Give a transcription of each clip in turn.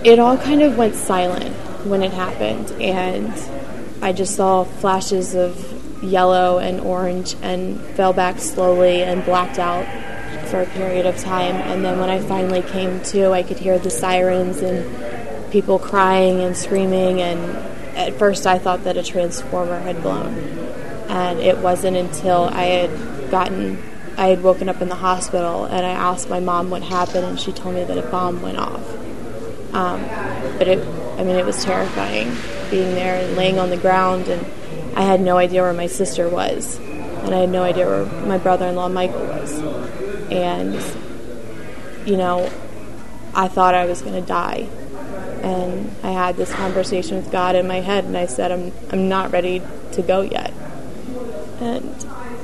it all kind of went silent when it happened, and I just saw flashes of yellow and orange and fell back slowly and blacked out for a period of time. And then when I finally came to, I could hear the sirens and people crying and screaming, and at first I thought that a transformer had blown. And it wasn't until I had woken up in the hospital and I asked my mom what happened, and she told me that a bomb went off. But it was terrifying being there and laying on the ground, and I had no idea where my sister was, and I had no idea where my brother-in-law Michael was. And, I thought I was going to die. And I had this conversation with God in my head, and I said, I'm not ready to go yet. And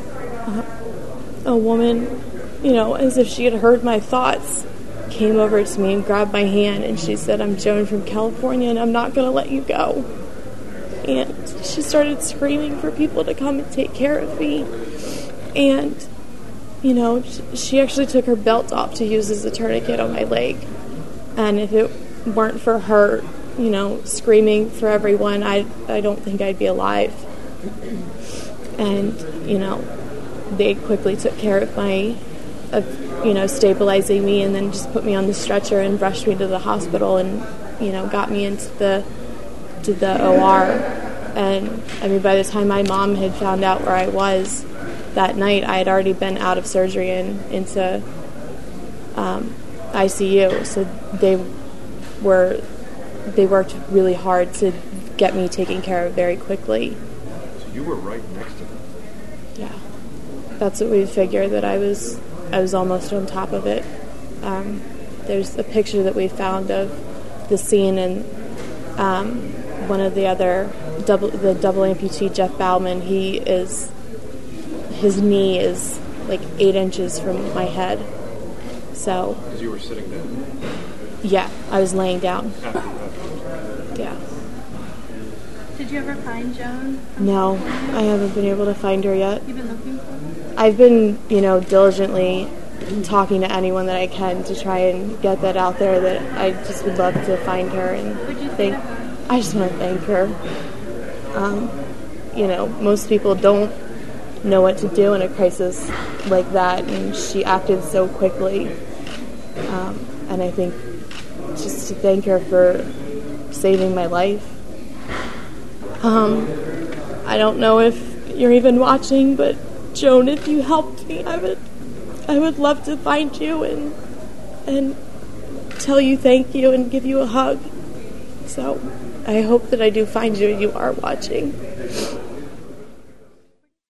a woman, as if she had heard my thoughts, came over to me and grabbed my hand, and she said, "I'm Joan from California, and I'm not going to let you go." And she started screaming for people to come and take care of me. And, she actually took her belt off to use as a tourniquet on my leg. And if it weren't for her, screaming for everyone, I don't think I'd be alive. And, they quickly took care of stabilizing me, and then just put me on the stretcher and rushed me to the hospital, and, got me into the OR. And, by the time my mom had found out where I was that night, I had already been out of surgery and into ICU. So they worked really hard to get me taken care of very quickly. So you were right next to them. Yeah. That's what we figured, that I was almost on top of it. There's a picture that we found of the scene, and one of the other double amputee, Jeff Bauman, his knee is like 8 inches from my head. So. Because you were sitting down. Yeah, I was laying down. Yeah. Did you ever find Joan? No, I haven't been able to find her yet. You've been looking for her? I've been, diligently talking to anyone that I can to try and get that out there, that I just would love to find her. And What'd you say to her? I just want to thank her. Most people don't know what to do in a crisis like that, and she acted so quickly. And I think just to thank her for saving my life. I don't know if you're even watching, but Joan, if you helped me, I would love to find you and tell you thank you and give you a hug. So I hope that I do find you and you are watching.